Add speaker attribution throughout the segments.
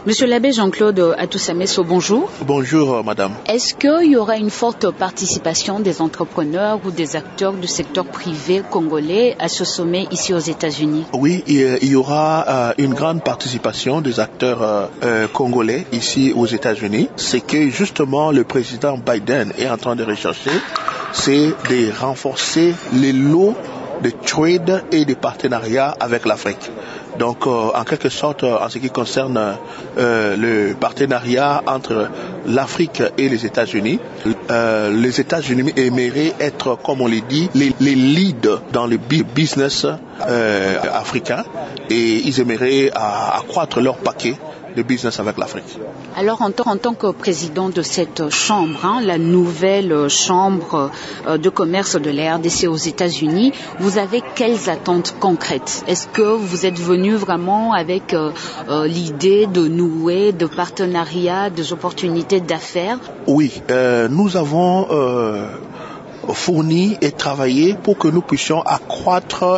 Speaker 1: Monsieur l'abbé Jean-Claude Atousamesso, bonjour.
Speaker 2: Bonjour, madame.
Speaker 1: Est-ce qu'il y aura une forte participation des entrepreneurs ou des acteurs du secteur privé congolais à ce sommet ici aux États-Unis?
Speaker 2: Oui, il y aura une grande participation des acteurs congolais ici aux États-Unis. C'est que justement le président Biden est en train de rechercher, c'est de renforcer les lots de trade et de partenariat avec l'Afrique. Donc, en quelque sorte, en ce qui concerne le partenariat entre l'Afrique et les États-Unis aimeraient être, comme on l'a dit, les leads dans le business africain, et ils aimeraient accroître leur paquet de business avec l'Afrique.
Speaker 1: Alors, en tant que président de cette chambre, la nouvelle chambre de commerce de la RDC aux États-Unis, vous avez quelles attentes concrètes? Est-ce que vous êtes venu vraiment avec l'idée de nouer de partenariats, des opportunités d'affaires? Oui,
Speaker 2: nous avons fourni et travaillé pour que nous puissions accroître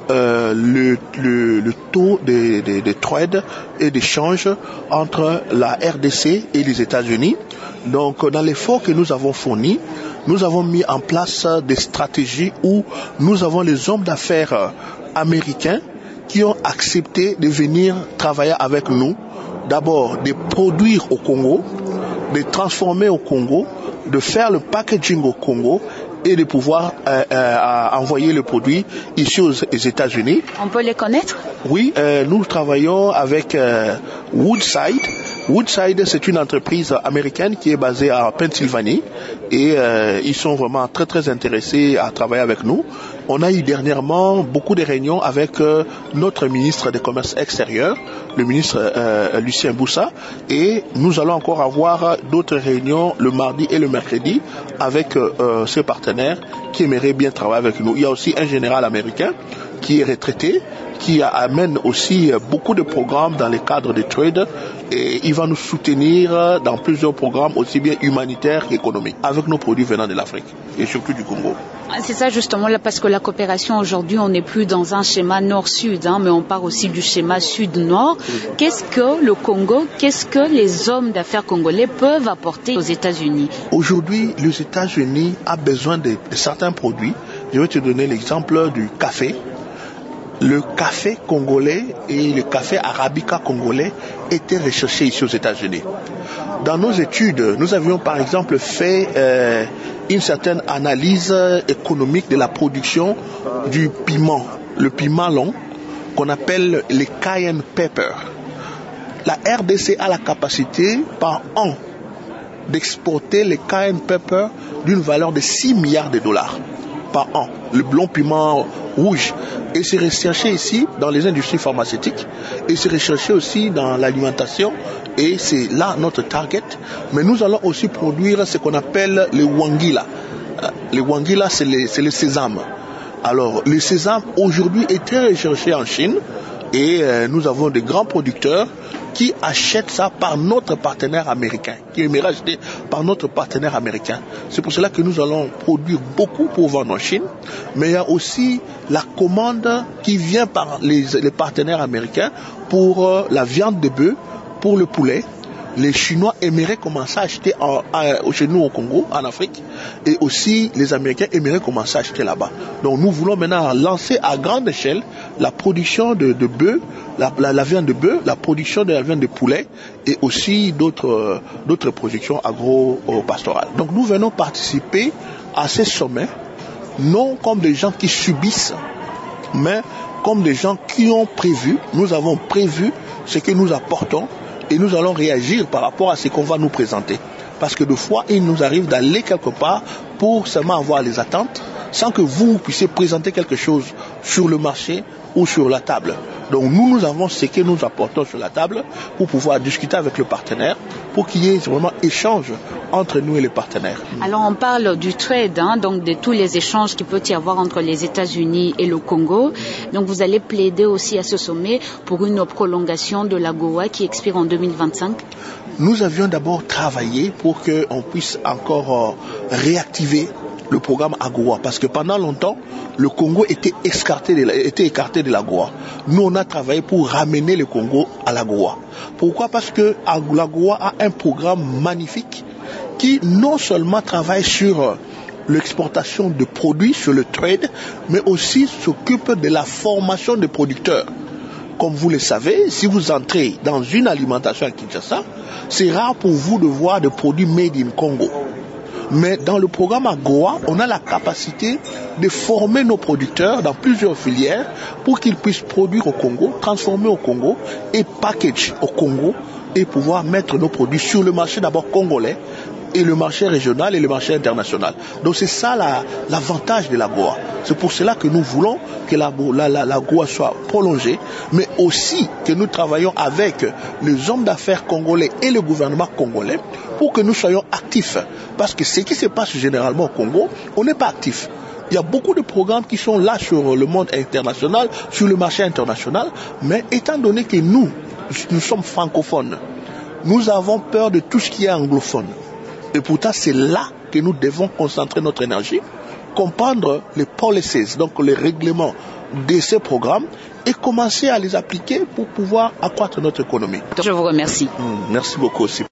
Speaker 2: le taux de trade et d'échange entre la RDC et les États-Unis. Donc, dans l'effort que nous avons fourni, nous avons mis en place des stratégies où nous avons les hommes d'affaires américains qui ont accepté de venir travailler avec nous. D'abord, de produire au Congo, de transformer au Congo, de faire le packaging au Congo et de pouvoir envoyer le produit ici aux États-Unis.
Speaker 1: On peut les connaître?
Speaker 2: Oui, nous travaillons avec Woodside. Woodside, c'est une entreprise américaine qui est basée à Pennsylvanie et ils sont vraiment très très intéressés à travailler avec nous. On a eu dernièrement beaucoup de réunions avec notre ministre des Commerces extérieurs, le ministre Lucien Boussa, et nous allons encore avoir d'autres réunions le mardi et le mercredi avec ces partenaires qui aimeraient bien travailler avec nous. Il y a aussi un général américain qui est retraité, qui amène aussi beaucoup de programmes dans le cadre de trade, et il va nous soutenir dans plusieurs programmes aussi bien humanitaires qu'économiques avec nos produits venant de l'Afrique et surtout du Congo.
Speaker 1: C'est ça justement là, parce que la coopération aujourd'hui, on n'est plus dans un schéma nord-sud, mais on part aussi du schéma sud-nord. Qu'est-ce que le Congo, qu'est-ce que les hommes d'affaires congolais peuvent apporter aux États-Unis?
Speaker 2: Aujourd'hui, les États-Unis ont besoin de certains produits. Je vais te donner l'exemple du café. Le café congolais et le café arabica congolais étaient recherchés ici aux États-Unis. Dans nos études, nous avions par exemple fait une certaine analyse économique de la production du piment, le piment long, qu'on appelle le cayenne pepper. La RDC a la capacité par an d'exporter le cayenne pepper d'une valeur de 6 milliards de dollars par an, le blond piment rouge. Et c'est recherché ici dans les industries pharmaceutiques, et c'est recherché aussi dans l'alimentation, et c'est là notre target. Mais nous allons aussi produire ce qu'on appelle le wangila. Le wangila, c'est le sésame. Alors, le sésame aujourd'hui est très recherché en Chine, et nous avons des grands producteurs qui achètent ça par notre partenaire américain, qui aimerait acheter par notre partenaire américain. C'est pour cela que nous allons produire beaucoup pour vendre en Chine, mais il y a aussi la commande qui vient par les partenaires américains pour la viande de bœuf, pour le poulet. Les Chinois aimeraient commencer à acheter chez nous au Congo, en Afrique, et aussi les Américains aimeraient commencer à acheter là-bas. Donc nous voulons maintenant lancer à grande échelle la production de bœuf, la viande de bœuf, la production de la viande de poulet et aussi d'autres productions agro-pastorales. Donc nous venons participer à ces sommets, non comme des gens qui subissent, mais comme des gens qui ont prévu. Nous avons prévu ce que nous apportons, et nous allons réagir par rapport à ce qu'on va nous présenter. Parce que des fois, il nous arrive d'aller quelque part pour seulement avoir les attentes, sans que vous puissiez présenter quelque chose sur le marché ou sur la table. Donc nous avons ce que nous apportons sur la table pour pouvoir discuter avec le partenaire, pour qu'il y ait vraiment échange entre nous et les partenaires.
Speaker 1: Alors on parle du trade, donc de tous les échanges qu'il peut y avoir entre les États-Unis et le Congo. Donc vous allez plaider aussi à ce sommet pour une prolongation de l'AGOA qui expire en 2025?
Speaker 2: Nous avions d'abord travaillé pour qu'on puisse encore réactiver le programme AGOA, parce que pendant longtemps, le Congo était écarté de l'AGOA. Nous, on a travaillé pour ramener le Congo à l'AGOA. Pourquoi? Parce que l'AGOA a un programme magnifique qui non seulement travaille sur l'exportation de produits, sur le trade, mais aussi s'occupe de la formation des producteurs. Comme vous le savez, si vous entrez dans une alimentation à Kinshasa, c'est rare pour vous de voir des produits made in Congo. Mais dans le programme AGOA, on a la capacité de former nos producteurs dans plusieurs filières pour qu'ils puissent produire au Congo, transformer au Congo et package au Congo et pouvoir mettre nos produits sur le marché d'abord congolais et le marché régional et le marché international. Donc c'est ça l'avantage de l'AGOA. C'est pour cela que nous voulons que l'AGOA soit prolongée, mais aussi que nous travaillons avec les hommes d'affaires congolais et le gouvernement congolais pour que nous soyons actifs. Parce que ce qui se passe généralement au Congo, on n'est pas actif. Il y a beaucoup de programmes qui sont là sur le monde international, sur le marché international, mais étant donné que nous sommes francophones, nous avons peur de tout ce qui est anglophone. Et pourtant, c'est là que nous devons concentrer notre énergie, comprendre les policies, donc les règlements de ces programmes, et commencer à les appliquer pour pouvoir accroître notre économie.
Speaker 1: Je vous remercie.
Speaker 2: Merci beaucoup aussi.